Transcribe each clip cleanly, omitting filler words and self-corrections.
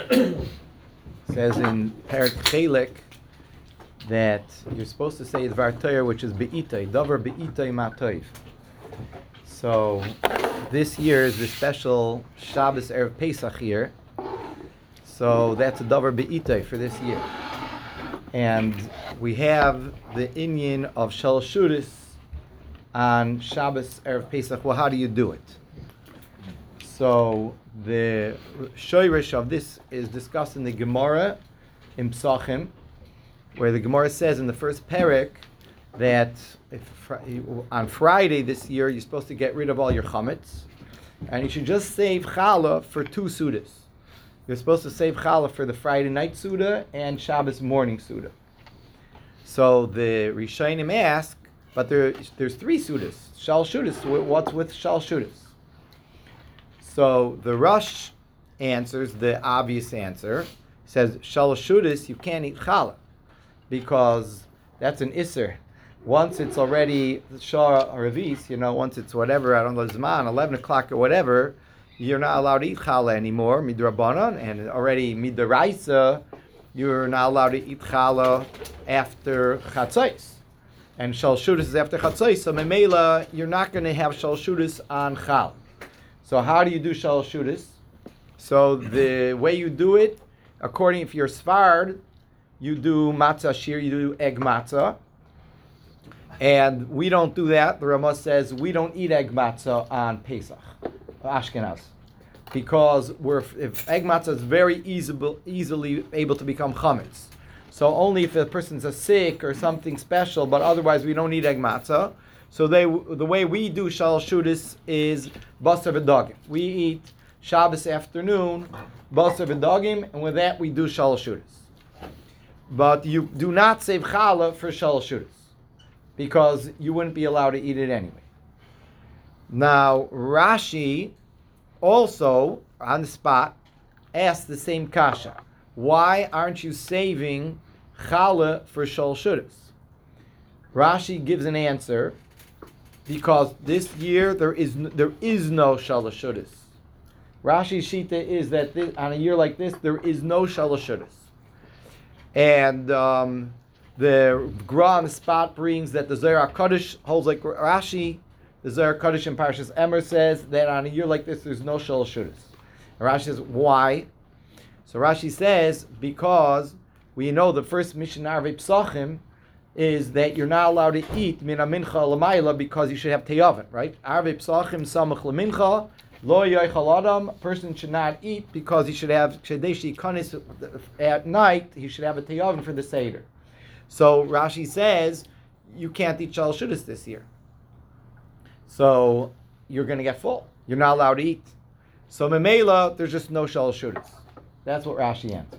says in Perik Chelik that you're supposed to say Dvar Torah, which is Be'itay, Davar Be'itay Ma'toiv. So this year is the special Shabbos Erev Pesach year. So that's a Davar Be'itay for this year. And we have the inyan of Shal Shuris on Shabbos Erev Pesach. Well, how do you do it? So the shoyrish of this is discussed in the Gemara in Psachim, where the Gemara says in the first parak that on Friday this year you're supposed to get rid of all your chametz, and you should just save challah for 2 sudas. You're supposed to save challah for the Friday night suda and Shabbos morning suda. So the Rishonim ask, but there's 3 sudas. Shal shudas. What's with shal shudas? So the Rosh answers the obvious answer. Says shal shudas, you can't eat challah because that's an isser. Once it's already shah revis, once it's whatever, I don't know, zman, 11 o'clock or whatever, you're not allowed to eat challah anymore, midrabanan, and already midraisa, you're not allowed to eat challah after chatzos. And shal shudas is after chatzos, so memela, you're not going to have shal shudas on challah. So how do you do shal shudas? So the way you do it, according, if you're Sfard, you do matzah shir, you do egg matzah. And we don't do that. The Ramah says we don't eat egg matzah on Pesach, Ashkenaz. Because if egg matzah is very easily able to become chametz. So only if a person's sick or something special, but otherwise we don't eat egg matzah. So the way we do shal shudas is basar v'dagim. We eat Shabbos afternoon, basar v'dagim, and with that we do shal shudas. But you do not save challah for shal shudas, because you wouldn't be allowed to eat it anyway. Now Rashi also on the spot asked the same kasha. Why aren't you saving challah for shal shudas? Rashi gives an answer. Because this year there is no shalosh shudas. Rashi's shita is that on a year like this there is no shalosh shudas, and the Gra on the spot brings that the Zohar HaKadosh holds like Rashi. The Zohar HaKadosh in Parshas Emer says that on a year like this there's no shalosh shudas. And Rashi says why? So Rashi says because we know the first Mishnah Arvei Psachim is that you're not allowed to eat min mincha l'mayla because you should have teyavin, right? Arvei psachim samach l'mincha lo yochal adam. A person should not eat because he should have chedeshi kanis at night. He should have a teyavin for the seder. So Rashi says you can't eat shal shudas this year. So you're going to get full. You're not allowed to eat. So memela, there's just no shal shudas. That's what Rashi answers.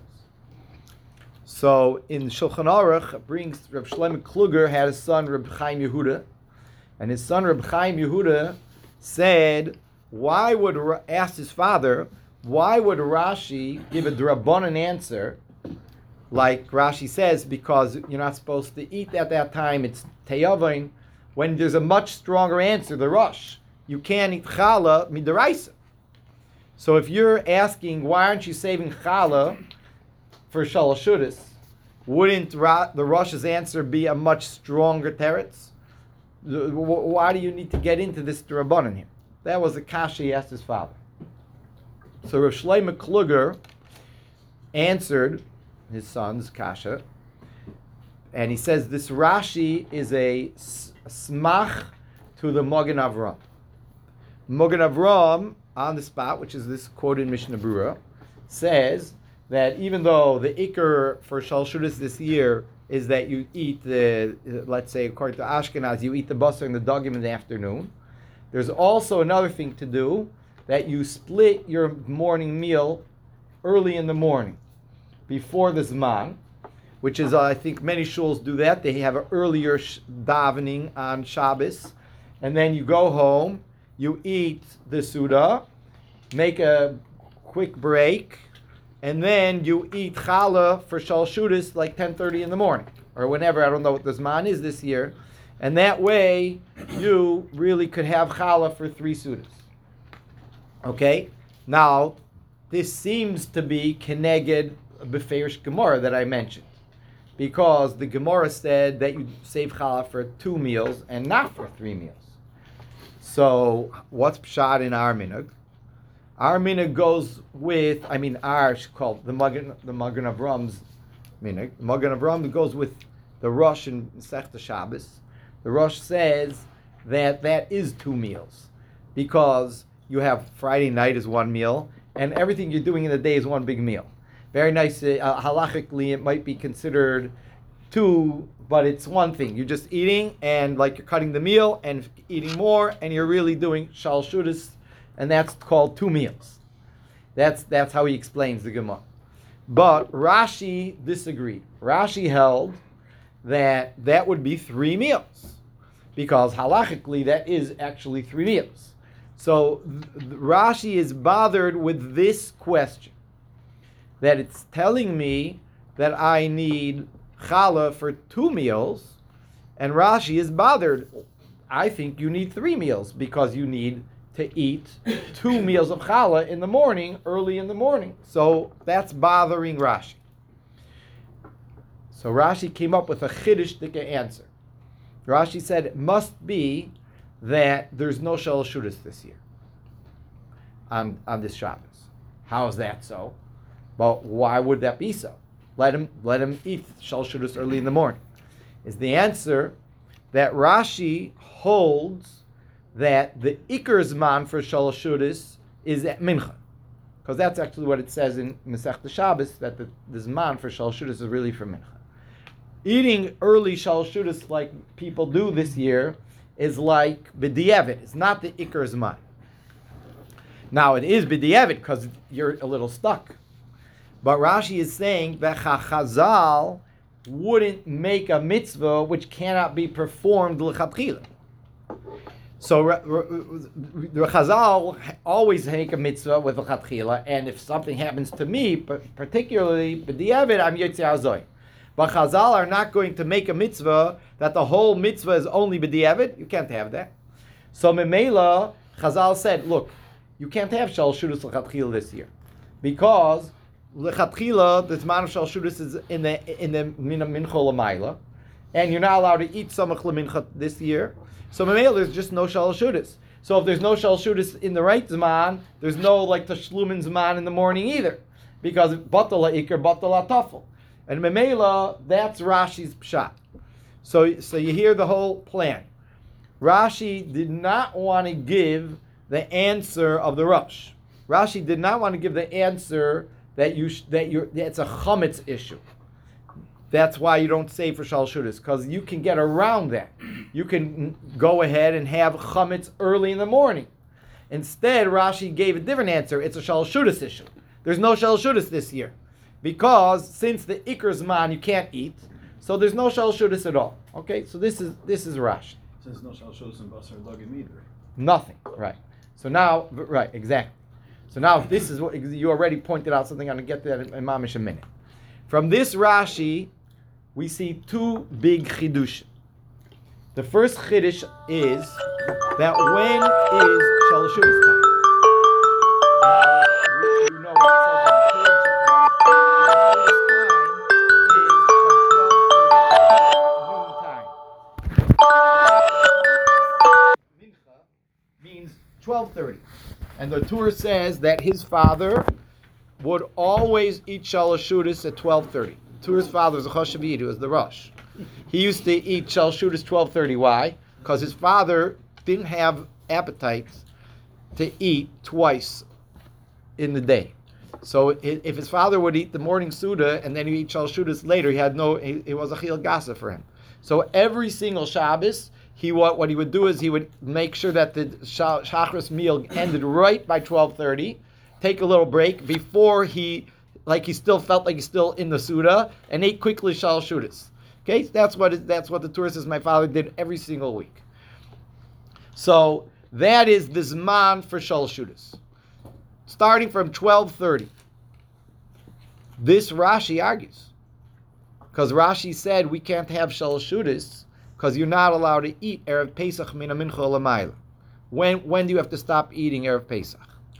So in Shulchan Aruch brings Reb Shlomo Kluger had a son Reb Chaim Yehuda, and his son Reb Chaim Yehuda said, asked his father, why would Rashi give a drabanan answer, like Rashi says, because you're not supposed to eat at that time, it's teyavin, when there's a much stronger answer, the Rosh, you can't eat challah midaraisa. So if you're asking why aren't you saving challah for shal shudas, wouldn't the Rosh's answer be a much stronger teretz? Why do you need to get into this drabanan here? That was the kasha he asked his father. So Rav Shlomo Kluger answered his son's kasha, and he says this Rashi is a smach to the Magen Avram. Magen Avram on the spot, which is this quote in Mishnah Berurah, says that even though the ikar for shal shudas this year is that you eat let's say according to Ashkenaz, you eat the basar and the dagim in the afternoon, there's also another thing to do, that you split your morning meal early in the morning, before the zman, which is, I think many shuls do that. They have an earlier davening on Shabbos, and then you go home, you eat the Suda, make a quick break, and then you eat challah for shal shudas like 10:30 in the morning, or whenever. I don't know what the zman is this year. And that way, you really could have challah for 3 sudas. Okay? Now, this seems to be Keneged Beferish Gemara that I mentioned. Because the Gemara said that you save challah for 2 meals and not for 3 meals. So what's pshat in our minhag? Our minhag goes with, our called the Magen Avram's minhag. The Magen Avram goes with the Rosh in Masechta Shabbos. The Rosh says that is 2 meals because you have Friday night is 1 meal and everything you're doing in the day is 1 big meal. Very nice. Halachically, it might be considered 2, but it's one thing. You're just eating, and like you're cutting the meal and eating more, and you're really doing shal shudas, and that's called 2 meals. That's how he explains the Gemara. But Rashi disagreed. Rashi held that would be 3 meals, because halachically that is actually 3 meals. So Rashi is bothered with this question. That it's telling me that I need challah for 2 meals, and Rashi is bothered. I think you need 3 meals because you need to eat 2 meals of challah in the morning, early in the morning. So that's bothering Rashi. So Rashi came up with a chiddush answer. Rashi said it must be that there's no shalosh shudas this year on this Shabbos. How is that so? But why would that be so? Let him eat shal shudas early in the morning. Is the answer that Rashi holds that the ikar zman for shal shudas is at mincha, because that's actually what it says in Masechta Shabbos, that the zman for shal shudas is really for mincha. Eating early shal shudas like people do this year is like b'di'evet. It's not the ikar zman. Now it is b'di'evet because you're a little stuck. But Rashi is saying that Chazal wouldn't make a mitzvah which cannot be performed l'chatchila. So the Chazal always make a mitzvah with l'chatchila, and if something happens to me, particularly b'di'evet, I'm yotzei hazoy. But Chazal are not going to make a mitzvah that the whole mitzvah is only b'di'evet. You can't have that. So Memela, Chazal said, look, you can't have shal shudas l'chatchila this year because l'chatchila, the zman of shal shudas is in the mincha l'mayla, and you're not allowed to eat samach l'mincha this year. So memela, there's just no shal shudas. So if there's no shal shudas in the right zman, there's no like tashlumin zman in the morning either, because batal ha'ikar, batal ha'tafel, and memela, that's Rashi's pshat. So you hear the whole plan. Rashi did not want to give the answer of the Rosh. Rashi did not want to give the answer that it's a chametz issue. That's why you don't say for shal shudas, because you can get around that. You can go ahead and have chametz early in the morning. Instead, Rashi gave a different answer. It's a shal shudas issue. There's no shal shudas this year, because since the ikar zman you can't eat, so there's no shal shudas at all. Okay, so this is Rashi. So there's no shal shudas in basar dagim either. Nothing, right? So now, right, exactly. So now this is what you already pointed out something. I'm going to get to that in mamish a minute. From this Rashi, we see 2 big chidush. The first chiddush is that when is shal shudas time? You know what it says in the Torah, noon time is from 12:30. Means 12:30. And the Torah says that his father would always eat shalosh shudas at 12:30. Torah's father was a choshev, who was the Rosh. He used to eat shalosh shudas 12:30. Why? Because his father didn't have appetite to eat twice in the day. So if his father would eat the morning suda and then he eat shalosh shudas later, it was a chil gasa for him. So every single Shabbos, what he would do is he would make sure that the Shachris meal ended right by 12:30, take a little break before he still felt like he's still in the Suda, and ate quickly shal shudas. Okay, that's what the Torah says my father did every single week. So that is the zman for shal shudas, starting from 12:30. This Rashi argues, because Rashi said we can't have shal shudas because you're not allowed to eat Erev Pesach mina mincha l'mayla. When do you have to stop eating Erev Pesach?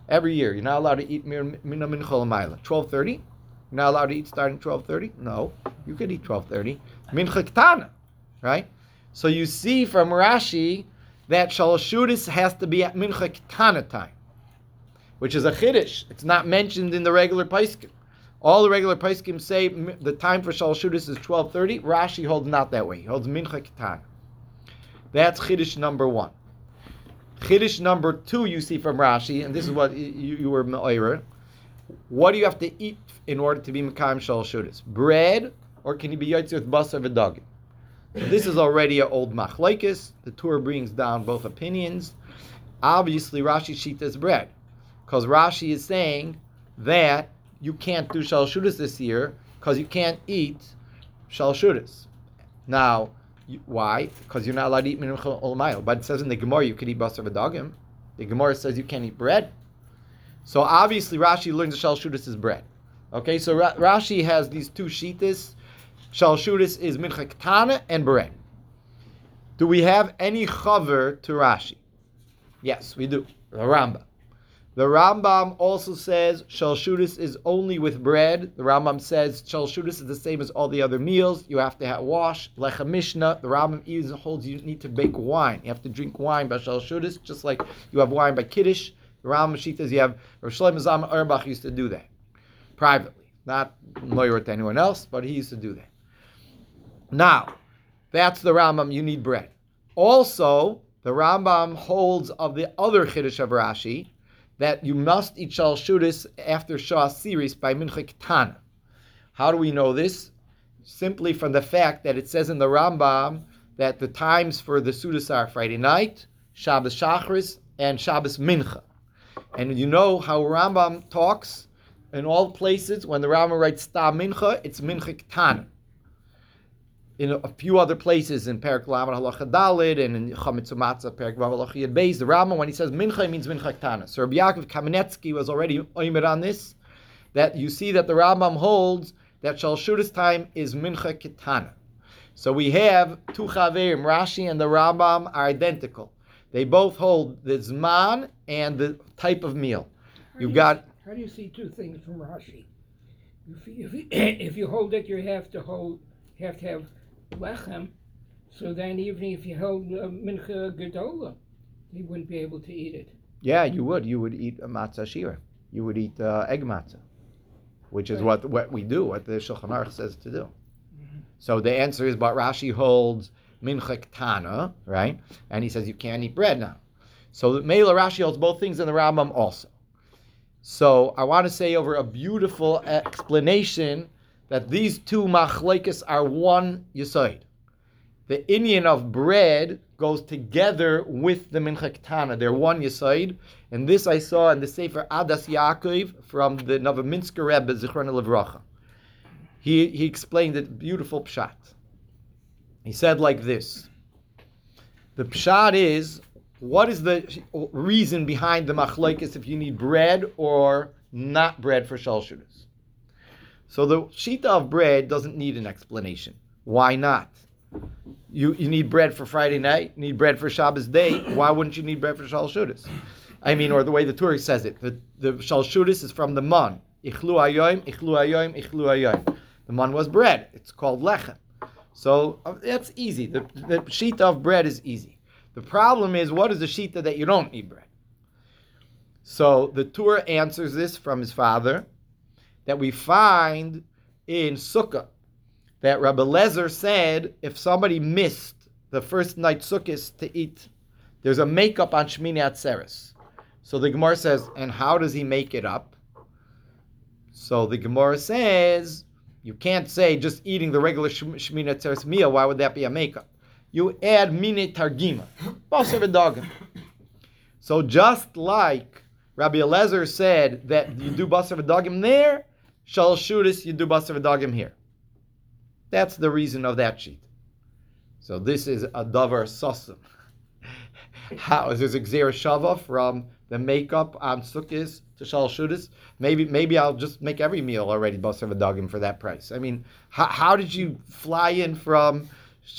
Every year, you're not allowed to eat mina mincha l'mayla. 12:30. You're not allowed to eat starting 12:30. No, you could eat 12:30. Mincha ketana, right? So you see from Rashi that shalosh shudas has to be at mincha ketana time, which is a chiddush. It's not mentioned in the regular paiskim. All the regular paiskim say the time for shalosh shudas is 12:30. Rashi holds not that way. He holds mincha ketana. That's chiddush number one. Chiddush number two you see from Rashi, and this is what you were me'orer. What do you have to eat in order to be mekayim shalosh shudas? Bread, or can you be yotze with basar v'dagim? So this is already an old machlokes. The Torah brings down both opinions. Obviously, Rashi shita is bread, because Rashi is saying that you can't do shalosh shudas this year because you can't eat shalosh shudas. Now, why? Because you're not allowed to eat mincha olmayil. But it says in the Gemara you can eat basar v'dagim. The Gemara says you can't eat bread. So obviously Rashi learns that shalosh shudas is bread. Okay, so Rashi has these two shitas. Shalosh shudas is mincha ketana and bread. Do we have any chaver to Rashi? Yes, we do. The Rambam. The Rambam also says shalosh shudas is only with bread. The Rambam says shalosh shudas is the same as all the other meals. You have to have wash, lechem mishnah. The Rambam even holds you need to bake wine. You have to drink wine by shalosh shudas, just like you have wine by kiddush. The Rambam shitas you have. Rav Shlomo Zalman Auerbach used to do that privately, not lawyer to anyone else, but he used to do that. Now, that's the Rambam. You need bread. Also, the Rambam holds of the other chiddush of Rashi, that you must eat shalosh shudas after Shah Siris by mincha ketana. How do we know this? Simply from the fact that it says in the Rambam that the times for the Sudas are Friday night, Shabbos Shachris, and Shabbos Mincha. And you know how Rambam talks in all places. When the Rambam writes Sta Mincha, it's Mincha Ketana. In a few other places, in Perek Lamed Halacha Dalid and in Chametz Umatzah, Perek Vav Halacha Yud Beis, the Rambam, when he says Mincha, it means Mincha Ketana. So Rabbi Yaakov Kamenetsky was already oimer on this, that you see that the Rambam holds that shalosh shudas time is Mincha Ketana. So we have two Chaverim, Rashi and the Rambam are identical. They both hold the Zman and the type of meal. How do you see two things from Rashi? If you hold it, you have to have lechem. So then, even if you held mincha gedola, you wouldn't be able to eat it. Yeah, you would. You would eat a matzah shira. You would eat egg matzah, which is what we do, what the Shulchan Aruch says to do. Mm-hmm. So the answer is, but Rashi holds mincha ketana, right? And he says you can't eat bread now. So Meila Rashi holds both things in the Rambam also. So I want to say over a beautiful explanation that these two machlekes are one yesod. The inyan of bread goes together with the mincha ketana. They're one yesod. And this I saw in the Sefer Adas Yaakov from the Novominsker Rebbe, Zichrona Livracha. He explained it, beautiful pshat. He said like this. The pshat is, what is the reason behind the machlekes if you need bread or not bread for shalosh shudas? So the shita of bread doesn't need an explanation. Why not? You need bread for Friday night, you need bread for Shabbos day. Why wouldn't you need bread for shalosh shudas? I mean, or the way the Torah says it, the shalosh shudas is from the man. Ichlu hayoim, ichlu hayoim, ichlu hayoim. The man was bread. It's called lechem. So that's easy. The shita of bread is easy. The problem is, what is the shita that you don't need bread? So the Torah answers this from his father, that we find in Sukkah, that Rabbi Lezer said if somebody missed the first night Sukkot to eat, there's a makeup on Shmini Atzeres. So the Gemara says, and how does he make it up? So the Gemara says, you can't say just eating the regular Shmini Atzeres meal, why would that be a makeup? You add mine targima, basar v'dagim. So just like Rabbi Eliezer said that you do basar v'dagim there, shalosh shudas you do basar v'dagim here. That's the reason of that sheet. So this is a davar sasum. How is this a gzera shava from the makeup on sukkahs to shalosh shudas? Maybe I'll just make every meal already basar v'dagim for that price. I mean, how did you fly in from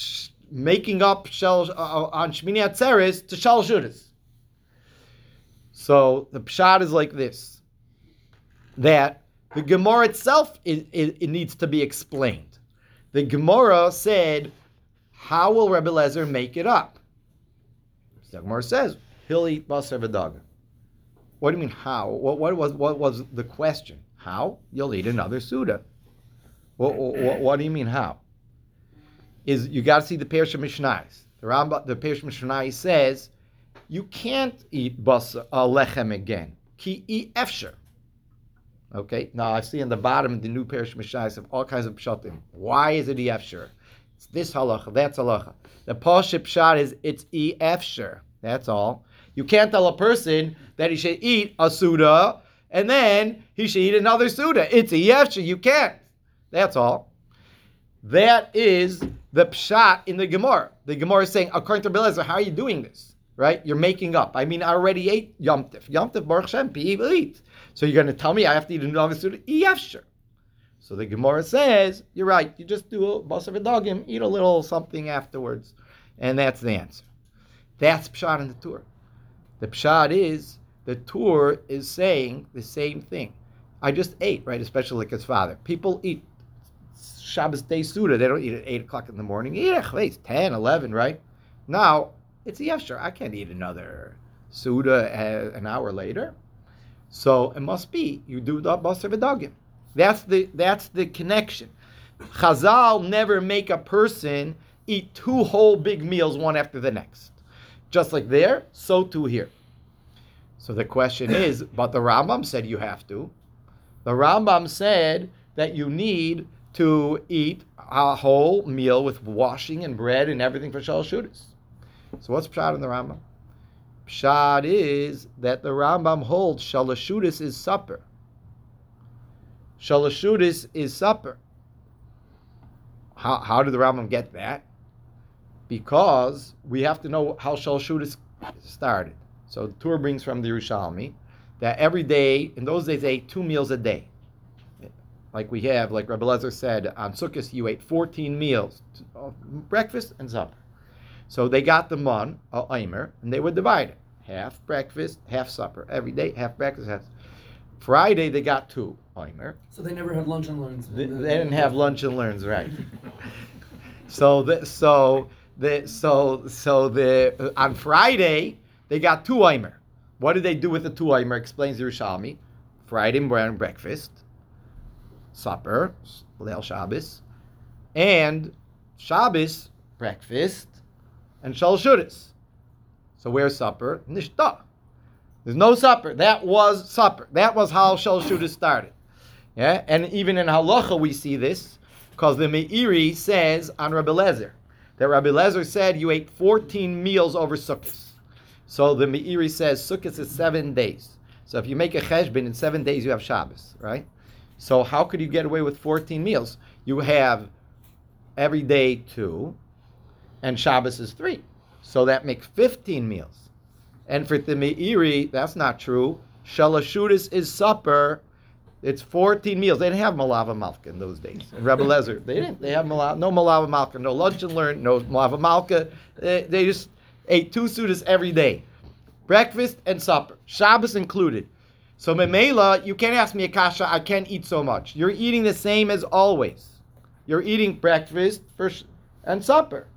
making up on Shmini Atzeres to shalosh shudas? So the pshat is like this, that the Gemara itself, it needs to be explained. The Gemara said, how will Rebbe Lezer make it up? The Gemara says, he'll eat basar v'dagim. What do you mean how? What was the question? How? You'll eat another Suda. What do you mean how? Is you got to see the Perush Mishnais. The Perush Mishnai says you can't eat lechem again. Ki efsher. Okay. Now I see in the bottom the new Perush Mishnais have all kinds of pshatim. Why is it efsher? It's this halacha, that's halacha. The Pasha pshat is it's efsher. That's all. You can't tell a person that he should eat a Suda and then he should eat another Suda. It's efsher. You can't. That's all. That is the pshat in the Gemara. The Gemara is saying, according to Rebbe Lezer, how are you doing this? Right? You're making up. I mean, I already ate Yom Tif. Yom Tif, Baruch Shem, eat. So you're going to tell me I have to eat another Suda? Yefsher. So the Gemara says, you're right. You just do a basar v'dagim, eat a little something afterwards. And that's the answer. That's pshat in the Torah. The pshat is, the Torah is saying the same thing. I just ate, right? Especially like his father. People eat Shabbos day Suda. They don't eat at 8 o'clock in the morning. It's 10, 11, right? Now, it's yefsher. I can't eat another Suda an hour later. So it must be, you do the basar v'dagim. That's the connection. Chazal never make a person eat 2 whole big meals one after the next. Just like there, so too here. So the question is, but the Rambam said you have to. The Rambam said that you need to eat a whole meal with washing and bread and everything for Shalosh Shudas. So what's pshat in the Rambam? Pshat is that the Rambam holds Shalosh Shudas is supper. Shalosh Shudas is supper. How did the Rambam get that? Because we have to know how Shalosh Shudas started. So the Torah brings from the Yerushalmi that every day, in those days, they ate 2 meals a day. Like we have, like Rebbe Lezer said, on Sukkot you ate 14 meals, breakfast and supper. So they got the man, Eimer, and they would divide it. Half breakfast, half supper. Every day, half breakfast, half. Friday they got 2 Eimer. So they never had lunch and learns. They didn't have lunch and learns, right? On Friday they got 2 Eimer. What did they do with the 2 Eimer? Explains Yerushalmi. Friday morning breakfast, supper, Leil Shabbos, and Shabbos breakfast and Shalosh Shudas. So where's supper? Nishta. There's no supper. That was supper. That was how Shalosh Shudas started. Yeah, and even in Halacha we see this because the Meiri says on Rebbe Lezer that Rebbe Lezer said you ate 14 meals over Sukkot. So the Meiri says Sukkot is 7 days. So if you make a cheshbon in 7 days you have Shabbos, right? So how could you get away with 14 meals? You have every day 2, and Shabbos is 3. So that makes 15 meals. And for the Meiri, that's not true. Shalosh Shudas is supper. It's 14 meals. They didn't have Malava Malka in those days. In Rebbe Lezer, they didn't. They have no Malava Malka, no lunch and learn, no Malava Malka. They just ate 2 Sudas every day. Breakfast and supper. Shabbos included. So Memela, you can't ask me a kasha, I can't eat so much. You're eating the same as always. You're eating breakfast and supper.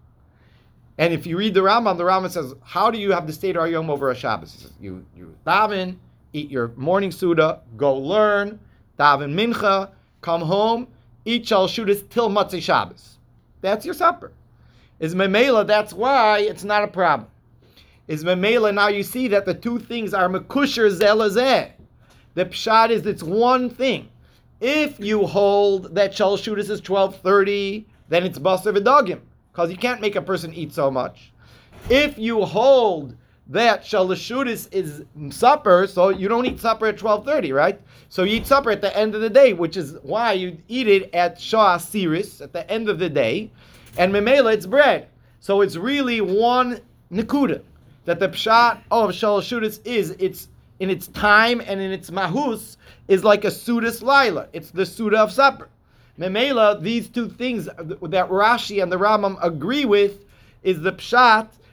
And if you read the Rambam says, how do you have the Seder Hayom over a Shabbos? He says, you daven, eat your morning Suda, go learn, daven mincha, come home, eat Shalosh Shudas till Motzei Shabbos. That's your supper. Is Memela, that's why it's not a problem. Is Memela, now you see that the 2 things are mekusher zelazeh. The pshat is it's one thing. If you hold that Shalosh Shudas is 12:30, then it's basar v'dagim, because you can't make a person eat so much. If you hold that Shalosh Shudas is supper, so you don't eat supper at 12:30, right? So you eat supper at the end of the day, which is why you eat it at Shah Asiris, at the end of the day, and Memela, it's bread. So it's really one nekuda, that the pshat of Shalosh Shudas is, it's in its time and in its mahus, is like a Sudas Laila. It's the Suda of supper. Memela, these 2 things that Rashi and the Rambam agree with is the pshat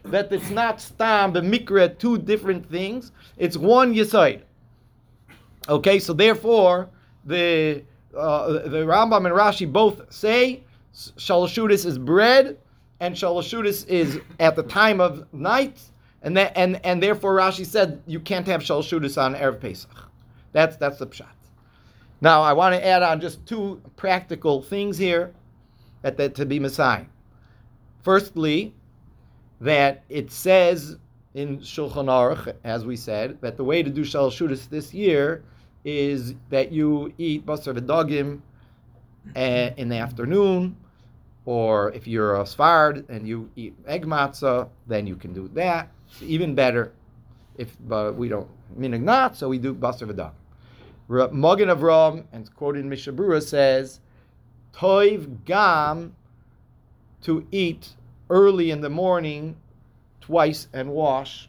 that it's not stam b'mikra, two different things. It's one yesod. Okay, so therefore the Rambam and Rashi both say Shalashudis is bread and Shalashudis is at the time of night, and therefore Rashi said you can't have Shalashudis on Erev Pesach. That's the pshat. Now I want to add on just two practical things here that to be Messiah. Firstly, that it says in Shulchan Aruch, as we said, that the way to do Shalashudis this year is that you eat basar v'dagim in the afternoon, or if you're a Sfard and you eat egg matzah, then you can do that. It's even better. But we don't minhag not, so we do basar v'dagim. Magen Avram, and quoted in Mishnah Berurah, says, Toiv gam, to eat early in the morning twice and wash.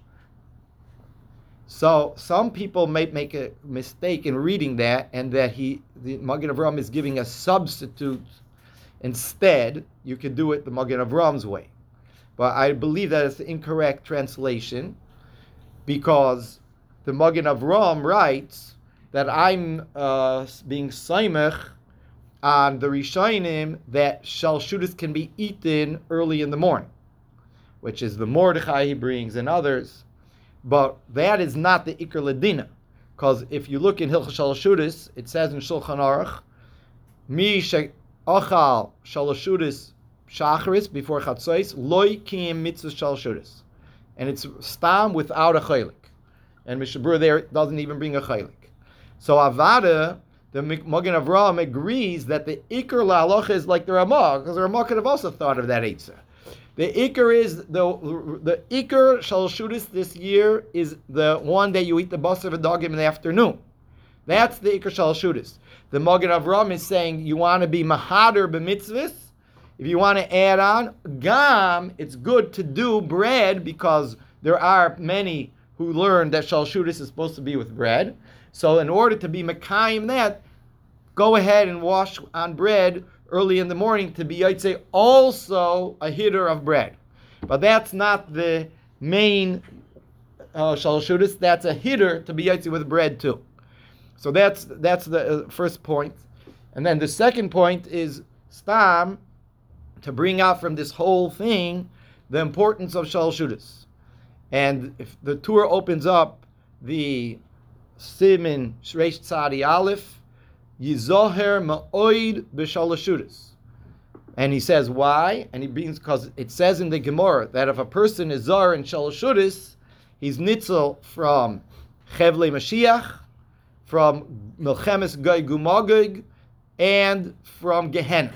So some people may make a mistake in reading that, and that the Magen Avram is giving a substitute. Instead, you could do it the Magen Avram's way. But I believe that it's the incorrect translation, because the Magen Avram writes that I'm being saimech on the Rishonim that Shalshudis can be eaten early in the morning, which is the Mordechai he brings and others. But that is not the Iker Ladina, because if you look in Hilchos Shalashudis, it says in Shulchan Aruch, Mi she'achal Shalashudis shacharis before Chatzos loy kiyim mitzvah Shalashudis, and it's stam without a chaylik, and Mishnah Berurah there doesn't even bring a chaylik. So Avada, the Magen Avraham agrees that the Iker la'alocha is like the Ramah, because the Ramah could have also thought of that eitzah. The Iker is the Iker Shalashudis this year is the one that you eat the basar v'dagim in the afternoon. That's the Iker Shalashudis. The Magen Avraham is saying you want to be mahader b'mitzvahs. If you want to add on gam, it's good to do bread, because there are many who learn that Shalashudis is supposed to be with bread. So in order to be mekayim that, go ahead and wash on bread early in the morning to be, I'd say, also a hitter of bread. But that's not the main Shalashudis. That's a hitter to be, I'd say, with bread too. So that's the first point. And then the second point is stam, to bring out from this whole thing the importance of Shalashudis. And if the Torah opens up the Simin Shreish Tzadi Aleph, Yizoher Ma'oid B'Shalashudis. And he says why? And he brings, because it says in the Gemara that if a person is Zar in Shalashudis, he's Nitzel from Chevlei Mashiach, from Milchemes Gog Umagog, and from Gehenna.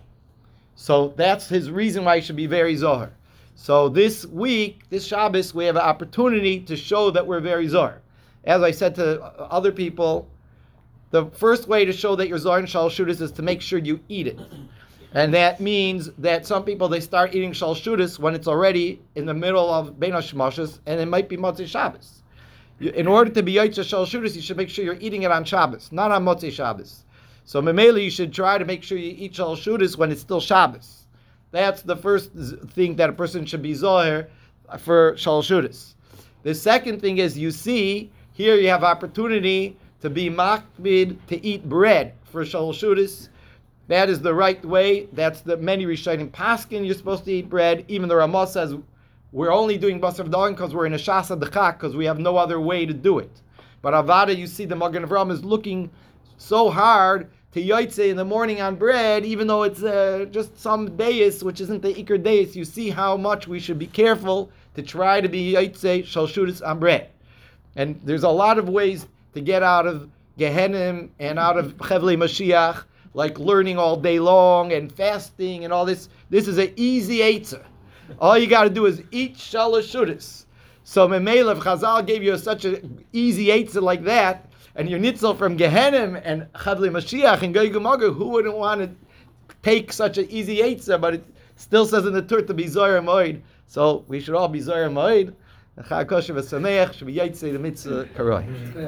So that's his reason why he should be very Zohar. So this week, this Shabbos, we have an opportunity to show that we're very Zohar. As I said to other people, the first way to show that you're Zohar in Shalashudis is to make sure you eat it. And that means that some people, they start eating Shalashudis when it's already in the middle of Bein HaShemoshes, and it might be Motzei Shabbos. In order to be Yotze Shalashudis, you should make sure you're eating it on Shabbos, not on Motzei Shabbos. So Memele, you should try to make sure you eat Shalashudis when it's still Shabbos. That's the first thing that a person should be Zohar for Shalashudis. The second thing is, you see, here you have opportunity to be makbid, to eat bread for Shalashudis. That is the right way. That's the many Rishonim paskin. You're supposed to eat bread. Even the Ramah says we're only doing basar v'dagim because we're in a shasa dechak, because we have no other way to do it. But Avada, you see, the Magen Avraham is looking so hard to Yotze in the morning on bread, even though it's just some deis, which isn't the Iker deis. You see how much we should be careful to try to be Yotze Shalashudis on bread. And there's a lot of ways to get out of Gehenim and out of Chevlei Mashiach, like learning all day long and fasting and all this. This is an easy eitzah. All you got to do is eat Shalashudis. So Memele, if Chazal gave you such an easy eitzah like that, and you're nitzel from Gehenim and Chevlei Mashiach and Gog Umagog, who wouldn't want to take such an easy eitzah? But it still says in the Torah to be Zohar Moed. So we should all be Zohar Moed. Chag kosher v'sameach should be Yotze the mitzvah karoi.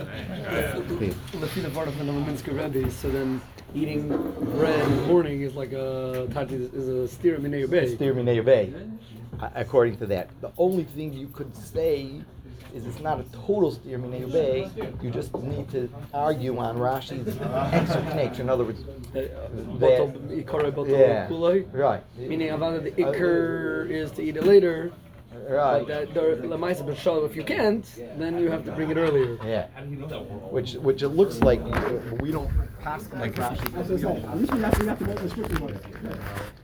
Lefina Varda from the Leminsker Rebbe. So then eating bread in the morning is like a is a steer minei bay. Steer minei bay. according to that. The only thing you could say is it's not a total steer minei ubay. You just need to argue on Rashi's extra connection. In other words, yeah, right. Meaning, Avada, the ikr is to eat it later. Right. But that the lemaisa b'shal, if you can't, then you have to bring it earlier. Yeah. Which it looks like we don't pass like Rashi.